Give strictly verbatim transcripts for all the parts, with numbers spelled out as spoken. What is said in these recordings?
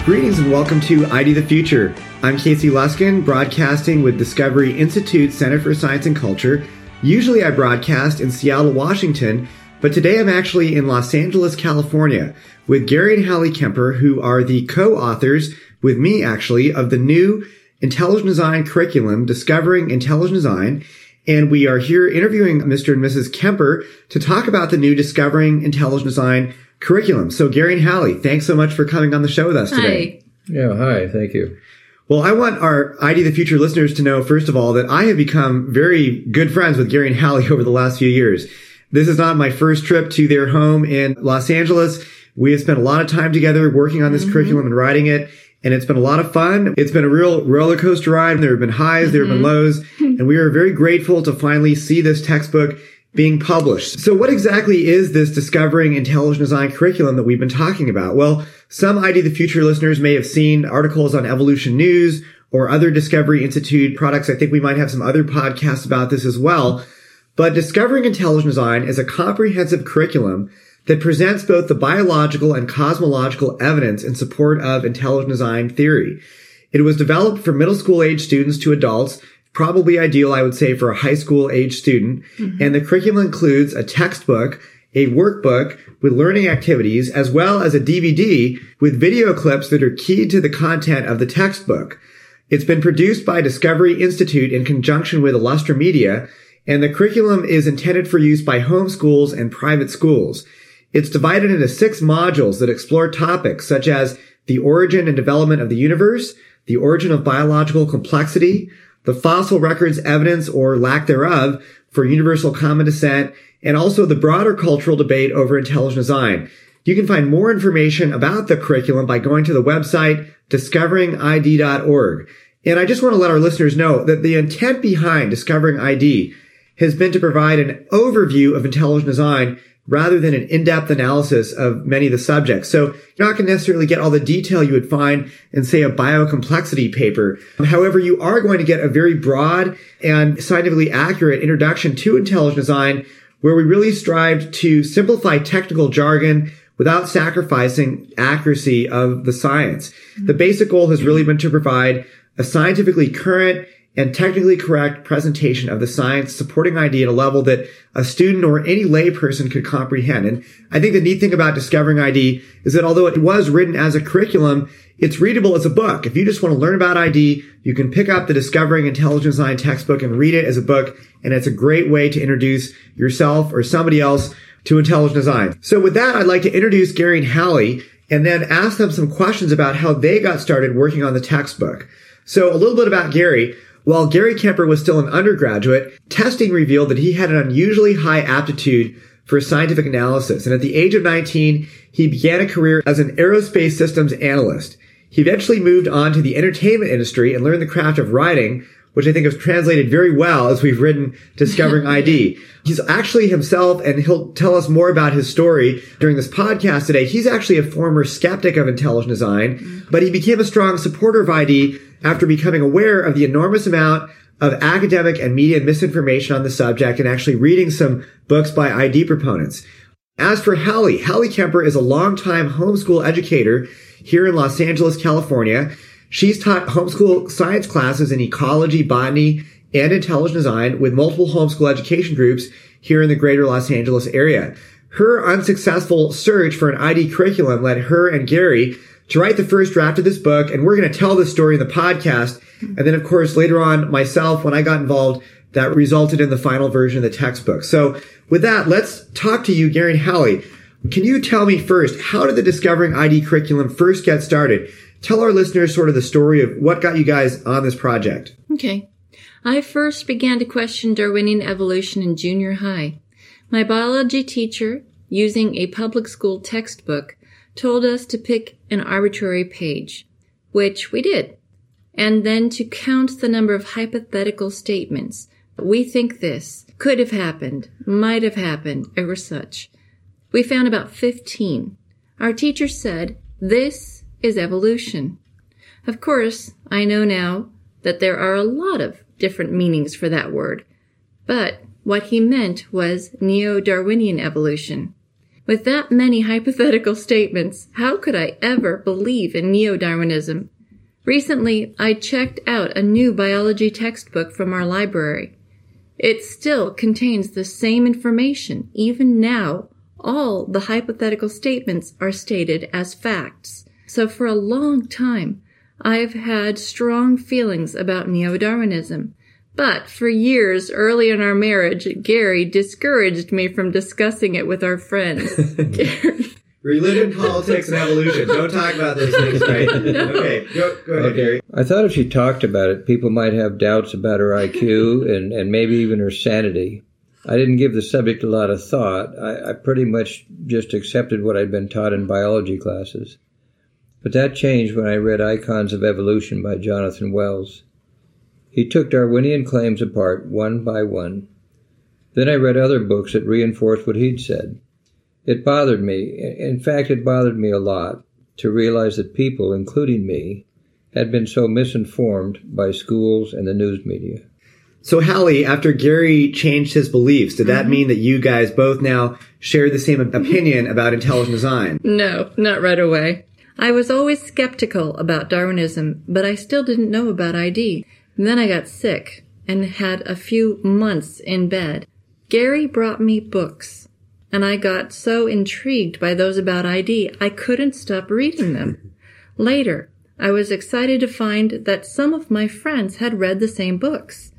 Greetings and welcome to I D the Future. I'm Casey Luskin, broadcasting with Discovery Institute Center for Science and Culture. Usually I broadcast in Seattle, Washington, but today I'm actually in Los Angeles, California, with Gary and Hallie Kemper, who are the co-authors, with me actually, of the new Intelligent Design curriculum, Discovering Intelligent Design. And we are here interviewing Mister and Missus Kemper to talk about the new Discovering Intelligent Design curriculum. So Gary and Hallie, thanks so much for coming on the show with us today. Hi. Yeah, hi. Thank you. Well, I want our I D the Future listeners to know, first of all, that I have become very good friends with Gary and Hallie over the last few years. This is not my first trip to their home in Los Angeles. We have spent a lot of time together working on this mm-hmm. curriculum and writing it. And it's been a lot of fun. It's been a real roller coaster ride. There have been highs, mm-hmm. there have been lows. And we are very grateful to finally see this textbook being published. So what exactly is this Discovering Intelligent Design curriculum that we've been talking about? Well, some I D the Future listeners may have seen articles on Evolution News or other Discovery Institute products. I think we might have some other podcasts about this as well. But Discovering Intelligent Design is a comprehensive curriculum that presents both the biological and cosmological evidence in support of intelligent design theory. It was developed for middle school age students to adults, probably ideal, I would say, for a high school age student. Mm-hmm. And the curriculum includes a textbook, a workbook with learning activities, as well as a D V D with video clips that are key to the content of the textbook. It's been produced by Discovery Institute in conjunction with Illustra Media, and the curriculum is intended for use by homeschools and private schools. It's divided into six modules that explore topics such as the origin and development of the universe, the origin of biological complexity, the fossil records evidence or lack thereof for universal common descent, and also the broader cultural debate over intelligent design. You can find more information about the curriculum by going to the website discovering I D dot org. And I just want to let our listeners know that the intent behind Discovering I D has been to provide an overview of intelligent design rather than an in-depth analysis of many of the subjects. So you're not going to necessarily get all the detail you would find in, say, a biocomplexity paper. However, you are going to get a very broad and scientifically accurate introduction to intelligent design, where we really strive to simplify technical jargon without sacrificing accuracy of the science. Mm-hmm. The basic goal has really been to provide a scientifically current and technically correct presentation of the science supporting I D at a level that a student or any layperson could comprehend. And I think the neat thing about Discovering I D is that although it was written as a curriculum, it's readable as a book. If you just want to learn about I D, you can pick up the Discovering Intelligent Design textbook and read it as a book. And it's a great way to introduce yourself or somebody else to intelligent design. So with that, I'd like to introduce Gary and Hallie and then ask them some questions about how they got started working on the textbook. So a little bit about Gary. While Gary Kemper was still an undergraduate, testing revealed that he had an unusually high aptitude for scientific analysis. And at the age of nineteen, he began a career as an aerospace systems analyst. He eventually moved on to the entertainment industry and learned the craft of writing, which I think has translated very well as we've written Discovering I D. He's actually himself, and he'll tell us more about his story during this podcast today. He's actually a former skeptic of intelligent design, but he became a strong supporter of I D after becoming aware of the enormous amount of academic and media misinformation on the subject and actually reading some books by I D proponents. As for Hallie, Hallie Kemper is a longtime homeschool educator here in Los Angeles, California. She's taught homeschool science classes in ecology, botany, and intelligent design with multiple homeschool education groups here in the greater Los Angeles area. Her unsuccessful search for an I D curriculum led her and Gary to write the first draft of this book, and we're going to tell this story in the podcast. And then, of course, later on, myself, when I got involved, that resulted in the final version of the textbook. So with that, let's talk to you, Gary and Hallie. Can you tell me first, how did the Discovering I D curriculum first get started? Tell our listeners sort of the story of what got you guys on this project. Okay. I first began to question Darwinian evolution in junior high. My biology teacher, using a public school textbook, told us to pick an arbitrary page, which we did, and then to count the number of hypothetical statements. We think this could have happened, might have happened, or such. We found about fifteen. Our teacher said, "This is evolution." Of course, I know now that there are a lot of different meanings for that word, but what he meant was neo-Darwinian evolution. With that many hypothetical statements, how could I ever believe in neo-Darwinism? Recently, I checked out a new biology textbook from our library. It still contains the same information. Even now, all the hypothetical statements are stated as facts. So for a long time, I've had strong feelings about neo-Darwinism. But for years early in our marriage, Gary discouraged me from discussing it with our friends. Gary. Religion, politics, and evolution. Don't talk about those things, right? No. Okay, go, go ahead, Gary. I thought if she talked about it, people might have doubts about her I Q and, and maybe even her sanity. I didn't give the subject a lot of thought. I, I pretty much just accepted what I'd been taught in biology classes. But that changed when I read Icons of Evolution by Jonathan Wells. He took Darwinian claims apart one by one. Then I read other books that reinforced what he'd said. It bothered me, in fact it bothered me a lot, to realize that people, including me, had been so misinformed by schools and the news media. So Hallie, after Gary changed his beliefs, did that mm-hmm. mean that you guys both now share the same opinion about intelligent design? No, not right away. I was always skeptical about Darwinism, but I still didn't know about I D. And then I got sick and had a few months in bed. Gary brought me books, and I got so intrigued by those about I D, I couldn't stop reading them. Later, I was excited to find that some of my friends had read the same books.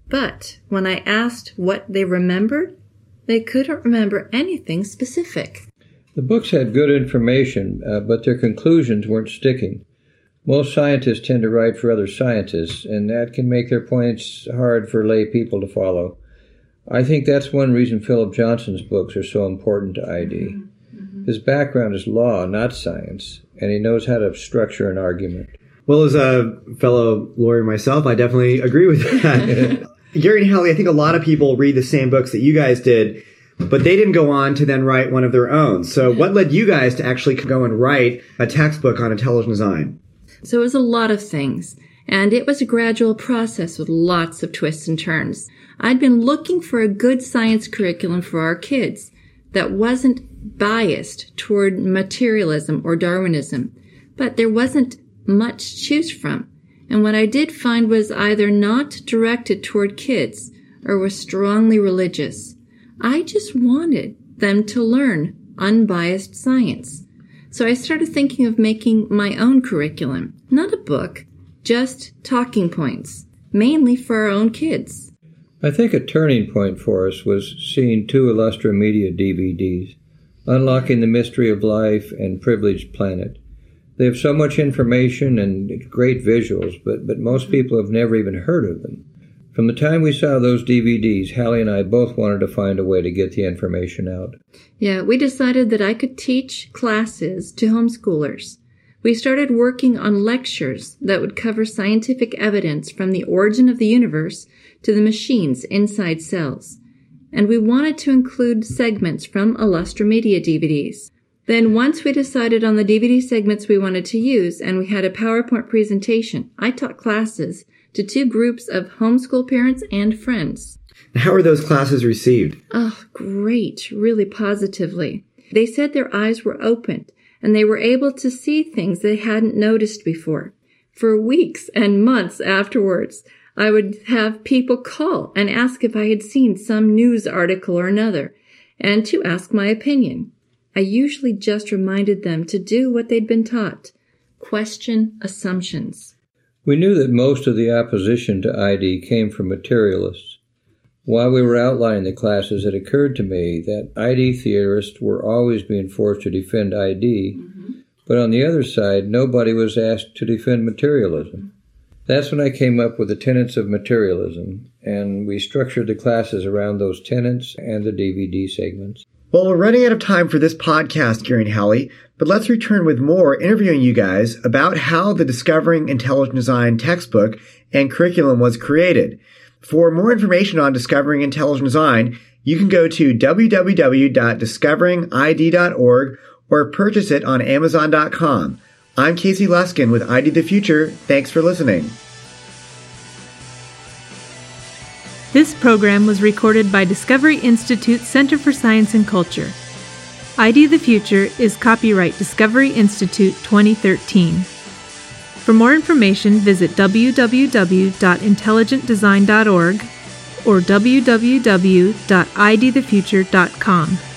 But when I asked what they remembered, they couldn't remember anything specific. The books had good information, uh, but their conclusions weren't sticking. Most scientists tend to write for other scientists, and that can make their points hard for lay people to follow. I think that's one reason Philip Johnson's books are so important to I D. Mm-hmm. His background is law, not science, and he knows how to structure an argument. Well, as a fellow lawyer myself, I definitely agree with that. Gary and Hallie, I think a lot of people read the same books that you guys did, but they didn't go on to then write one of their own. So what led you guys to actually go and write a textbook on intelligent design? So it was a lot of things, and it was a gradual process with lots of twists and turns. I'd been looking for a good science curriculum for our kids that wasn't biased toward materialism or Darwinism, but there wasn't much to choose from. And what I did find was either not directed toward kids or was strongly religious. I just wanted them to learn unbiased science. So I started thinking of making my own curriculum, not a book, just talking points, mainly for our own kids. I think a turning point for us was seeing two Illustra Media D V Ds, Unlocking the Mystery of Life and Privileged Planet. They have so much information and great visuals, but, but most people have never even heard of them. From the time we saw those D V Ds, Hallie and I both wanted to find a way to get the information out. Yeah, we decided that I could teach classes to homeschoolers. We started working on lectures that would cover scientific evidence from the origin of the universe to the machines inside cells. And we wanted to include segments from Illustra Media D V Ds. Then once we decided on the D V D segments we wanted to use and we had a PowerPoint presentation, I taught classes to two groups of homeschool parents and friends. How were those classes received? Oh, great. Really positively. They said their eyes were opened and they were able to see things they hadn't noticed before. For weeks and months afterwards, I would have people call and ask if I had seen some news article or another, and to ask my opinion. I usually just reminded them to do what they'd been taught. Question assumptions. We knew that most of the opposition to I D came from materialists. While we were outlining the classes, it occurred to me that I D theorists were always being forced to defend I D, mm-hmm. but on the other side, nobody was asked to defend materialism. That's when I came up with the tenets of materialism, and we structured the classes around those tenets and the D V D segments. Well, we're running out of time for this podcast, Gary and Hallie, but let's return with more interviewing you guys about how the Discovering Intelligent Design textbook and curriculum was created. For more information on Discovering Intelligent Design, you can go to w w w dot discovering I D dot org or purchase it on amazon dot com. I'm Casey Luskin with I D the Future. Thanks for listening. This program was recorded by Discovery Institute Center for Science and Culture. I D the Future is copyright Discovery Institute twenty thirteen. For more information, visit w w w dot intelligent design dot org or w w w dot i d the future dot com.